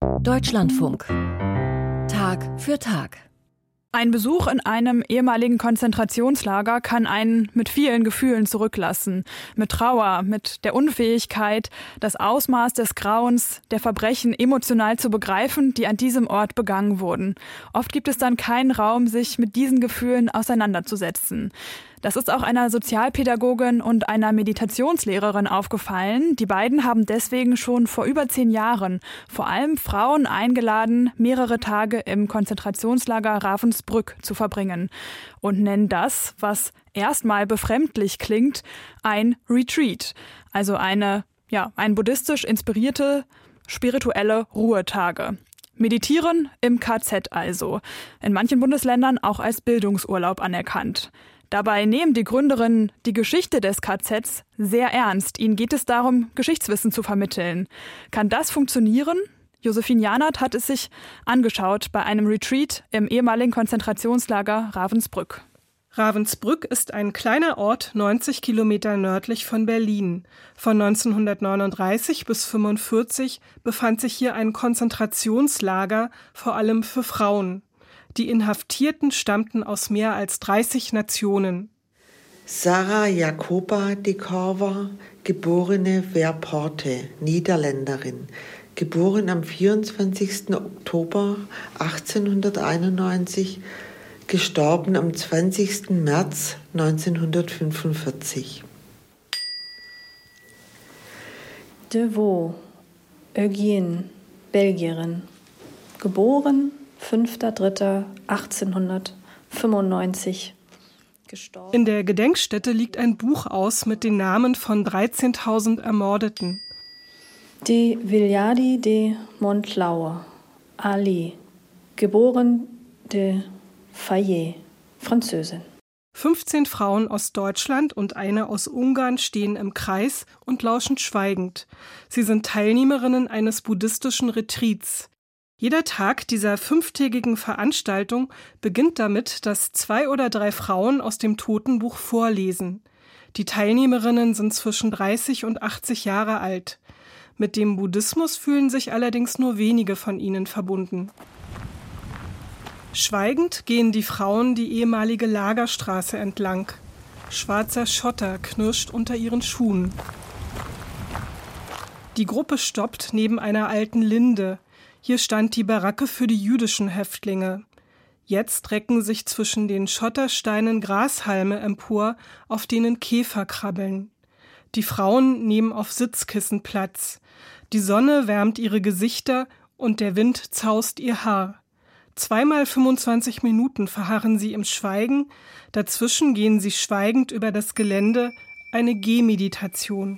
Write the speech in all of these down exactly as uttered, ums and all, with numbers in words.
Deutschlandfunk. Tag für Tag. Ein Besuch in einem ehemaligen Konzentrationslager kann einen mit vielen Gefühlen zurücklassen. Mit Trauer, mit der Unfähigkeit, das Ausmaß des Grauens, der Verbrechen emotional zu begreifen, die an diesem Ort begangen wurden. Oft gibt es dann keinen Raum, sich mit diesen Gefühlen auseinanderzusetzen. Das ist auch einer Sozialpädagogin und einer Meditationslehrerin aufgefallen. Die beiden haben deswegen schon vor über zehn Jahren vor allem Frauen eingeladen, mehrere Tage im Konzentrationslager Ravensbrück zu verbringen und nennen das, was erstmal befremdlich klingt, ein Retreat, also eine, ja, ein buddhistisch inspirierte spirituelle Ruhetage. Meditieren im K Z also, in manchen Bundesländern auch als Bildungsurlaub anerkannt. Dabei nehmen die Gründerinnen die Geschichte des K Zs sehr ernst. Ihnen geht es darum, Geschichtswissen zu vermitteln. Kann das funktionieren? Josephine Janert hat es sich angeschaut bei einem Retreat im ehemaligen Konzentrationslager Ravensbrück. Ravensbrück ist ein kleiner Ort neunzig Kilometer nördlich von Berlin. Von neunzehnhundertneununddreißig bis fünfundvierzig befand sich hier ein Konzentrationslager, vor allem für Frauen. Die Inhaftierten stammten aus mehr als dreißig Nationen. Sarah Jacoba de Korver, geborene Verporte, Niederländerin, geboren am vierundzwanzigsten Oktober achtzehnhunderteinundneunzig, gestorben am zwanzigsten März neunzehnhundertfünfundvierzig. De Vaux, Eugène, Belgierin, geboren fünfter dritter achtzehnhundertfünfundneunzig, gestorben. In der Gedenkstätte liegt ein Buch aus mit den Namen von dreizehntausend Ermordeten. De Villardi de Montlaur, Ali, geboren de Fayet, Französin. fünfzehn Frauen aus Deutschland und eine aus Ungarn stehen im Kreis und lauschen schweigend. Sie sind Teilnehmerinnen eines buddhistischen Retreats. Jeder Tag dieser fünftägigen Veranstaltung beginnt damit, dass zwei oder drei Frauen aus dem Totenbuch vorlesen. Die Teilnehmerinnen sind zwischen dreißig und achtzig Jahre alt. Mit dem Buddhismus fühlen sich allerdings nur wenige von ihnen verbunden. Schweigend gehen die Frauen die ehemalige Lagerstraße entlang. Schwarzer Schotter knirscht unter ihren Schuhen. Die Gruppe stoppt neben einer alten Linde. Hier stand die Baracke für die jüdischen Häftlinge. Jetzt recken sich zwischen den Schottersteinen Grashalme empor, auf denen Käfer krabbeln. Die Frauen nehmen auf Sitzkissen Platz. Die Sonne wärmt ihre Gesichter und der Wind zaust ihr Haar. Zweimal fünfundzwanzig Minuten verharren sie im Schweigen, dazwischen gehen sie schweigend über das Gelände, eine Gehmeditation.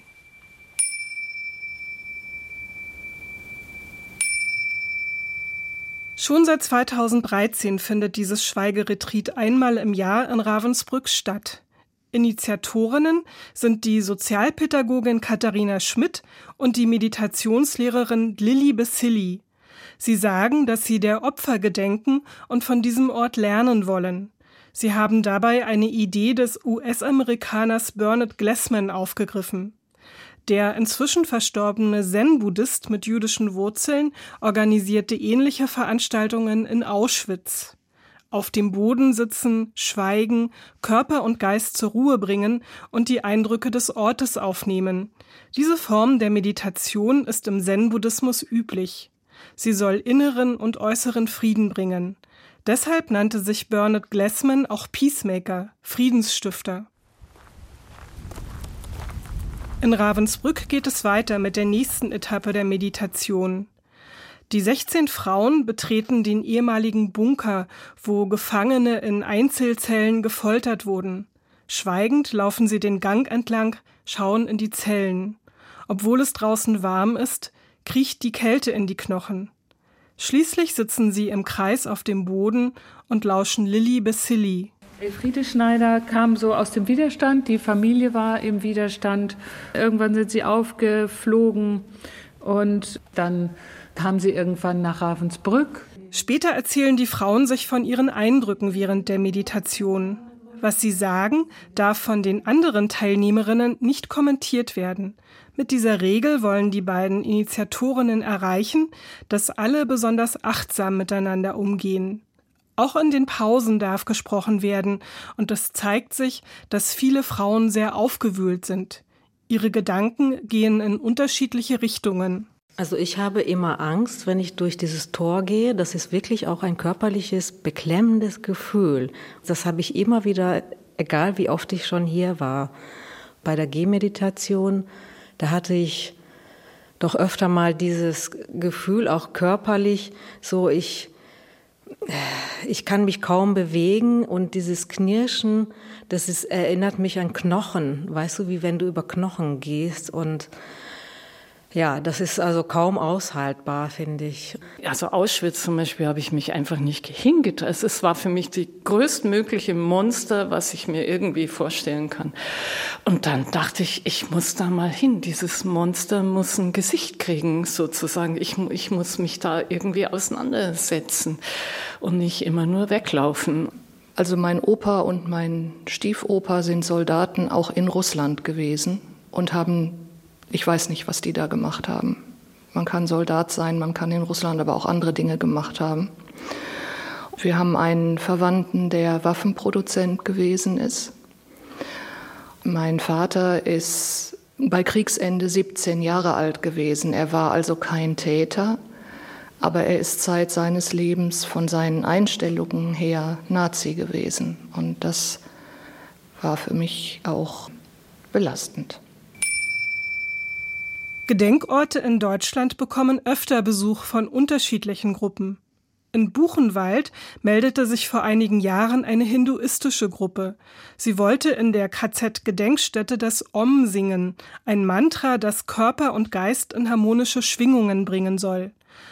Schon seit zweitausenddreizehn findet dieses Schweigeretreat einmal im Jahr in Ravensbrück statt. Initiatorinnen sind die Sozialpädagogin Katharina Schmidt und die Meditationslehrerin Lilly Becilli. Sie sagen, dass sie der Opfer gedenken und von diesem Ort lernen wollen. Sie haben dabei eine Idee des U S-Amerikaners Bernard Glassman aufgegriffen. Der inzwischen verstorbene Zen-Buddhist mit jüdischen Wurzeln organisierte ähnliche Veranstaltungen in Auschwitz. Auf dem Boden sitzen, schweigen, Körper und Geist zur Ruhe bringen und die Eindrücke des Ortes aufnehmen. Diese Form der Meditation ist im Zen-Buddhismus üblich. Sie soll inneren und äußeren Frieden bringen. Deshalb nannte sich Bernard Glassman auch Peacemaker, Friedensstifter. In Ravensbrück geht es weiter mit der nächsten Etappe der Meditation. Die sechzehn Frauen betreten den ehemaligen Bunker, wo Gefangene in Einzelzellen gefoltert wurden. Schweigend laufen sie den Gang entlang, schauen in die Zellen. Obwohl es draußen warm ist, kriecht die Kälte in die Knochen. Schließlich sitzen sie im Kreis auf dem Boden und lauschen Lilly Becilli. Elfriede Schneider kam so aus dem Widerstand, die Familie war im Widerstand. Irgendwann sind sie aufgeflogen und dann kamen sie irgendwann nach Ravensbrück. Später erzählen die Frauen sich von ihren Eindrücken während der Meditation. Was sie sagen, darf von den anderen Teilnehmerinnen nicht kommentiert werden. Mit dieser Regel wollen die beiden Initiatorinnen erreichen, dass alle besonders achtsam miteinander umgehen. Auch in den Pausen darf gesprochen werden, und es zeigt sich, dass viele Frauen sehr aufgewühlt sind. Ihre Gedanken gehen in unterschiedliche Richtungen. Also ich habe immer Angst, wenn ich durch dieses Tor gehe. Das ist wirklich auch ein körperliches, beklemmendes Gefühl. Das habe ich immer wieder, egal wie oft ich schon hier war. Bei der Gehmeditation, da hatte ich doch öfter mal dieses Gefühl, auch körperlich, so ich, ich kann mich kaum bewegen und dieses Knirschen, das ist, erinnert mich an Knochen, weißt du, wie wenn du über Knochen gehst, und ja, das ist also kaum aushaltbar, finde ich. Also Auschwitz zum Beispiel habe ich mich einfach nicht hingetraut. Es war für mich die größtmögliche Monster, was ich mir irgendwie vorstellen kann. Und dann dachte ich, ich muss da mal hin. Dieses Monster muss ein Gesicht kriegen, sozusagen. Ich, ich muss mich da irgendwie auseinandersetzen und nicht immer nur weglaufen. Also mein Opa und mein Stiefopa sind Soldaten auch in Russland gewesen und haben, ich weiß nicht, was die da gemacht haben. Man kann Soldat sein, man kann in Russland aber auch andere Dinge gemacht haben. Wir haben einen Verwandten, der Waffenproduzent gewesen ist. Mein Vater ist bei Kriegsende siebzehn Jahre alt gewesen. Er war also kein Täter, aber er ist Zeit seines Lebens von seinen Einstellungen her Nazi gewesen. Und das war für mich auch belastend. Gedenkorte in Deutschland bekommen öfter Besuch von unterschiedlichen Gruppen. In Buchenwald meldete sich vor einigen Jahren eine hinduistische Gruppe. Sie wollte in der K Z-Gedenkstätte das Om singen, ein Mantra, das Körper und Geist in harmonische Schwingungen bringen soll.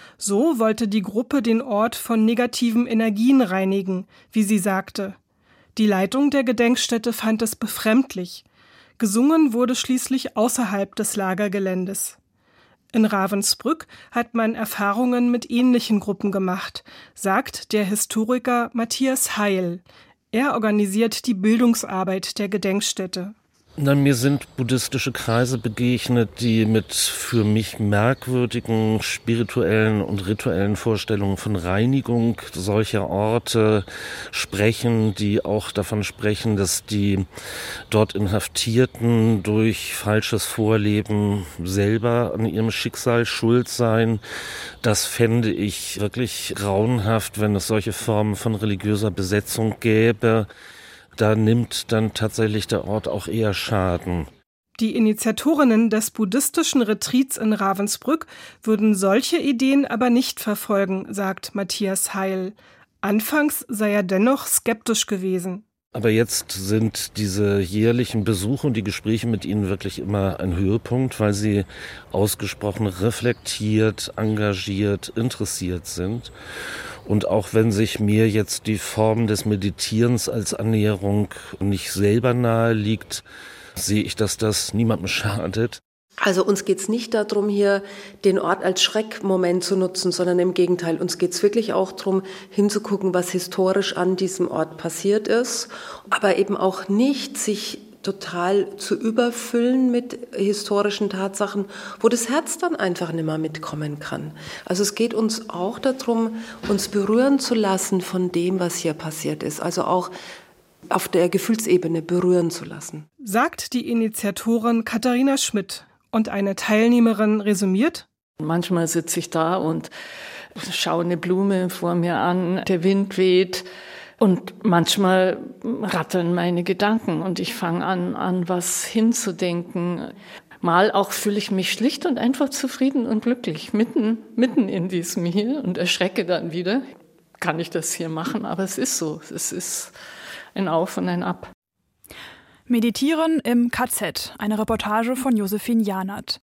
So wollte die Gruppe den Ort von negativen Energien reinigen, wie sie sagte. Die Leitung der Gedenkstätte fand es befremdlich. Gesungen wurde schließlich außerhalb des Lagergeländes. In Ravensbrück hat man Erfahrungen mit ähnlichen Gruppen gemacht, sagt der Historiker Matthias Heil. Er organisiert die Bildungsarbeit der Gedenkstätte. Na, mir sind buddhistische Kreise begegnet, die mit für mich merkwürdigen spirituellen und rituellen Vorstellungen von Reinigung solcher Orte sprechen, die auch davon sprechen, dass die dort Inhaftierten durch falsches Vorleben selber an ihrem Schicksal schuld seien. Das fände ich wirklich grauenhaft, wenn es solche Formen von religiöser Besetzung gäbe. Da nimmt dann tatsächlich der Ort auch eher Schaden. Die Initiatorinnen des buddhistischen Retreats in Ravensbrück würden solche Ideen aber nicht verfolgen, sagt Matthias Heil. Anfangs sei er dennoch skeptisch gewesen. Aber jetzt sind diese jährlichen Besuche und die Gespräche mit ihnen wirklich immer ein Höhepunkt, weil sie ausgesprochen reflektiert, engagiert, interessiert sind. Und auch wenn sich mir jetzt die Form des Meditierens als Annäherung nicht selber nahe liegt, sehe ich, dass das niemandem schadet. Also uns geht es nicht darum, hier den Ort als Schreckmoment zu nutzen, sondern im Gegenteil. Uns geht es wirklich auch darum, hinzugucken, was historisch an diesem Ort passiert ist, aber eben auch nicht sich total zu überfüllen mit historischen Tatsachen, wo das Herz dann einfach nicht mehr mitkommen kann. Also es geht uns auch darum, uns berühren zu lassen von dem, was hier passiert ist. Also auch auf der Gefühlsebene berühren zu lassen. Sagt die Initiatorin Katharina Schmidt. Und eine Teilnehmerin resümiert: Manchmal sitze ich da und schaue eine Blume vor mir an, der Wind weht. Und manchmal rattern meine Gedanken und ich fange an, an was hinzudenken. Mal auch fühle ich mich schlicht und einfach zufrieden und glücklich, mitten, mitten in diesem hier, und erschrecke dann wieder. Kann ich das hier machen? Aber es ist so. Es ist ein Auf und ein Ab. Meditieren im K Z, eine Reportage von Josephine Janert.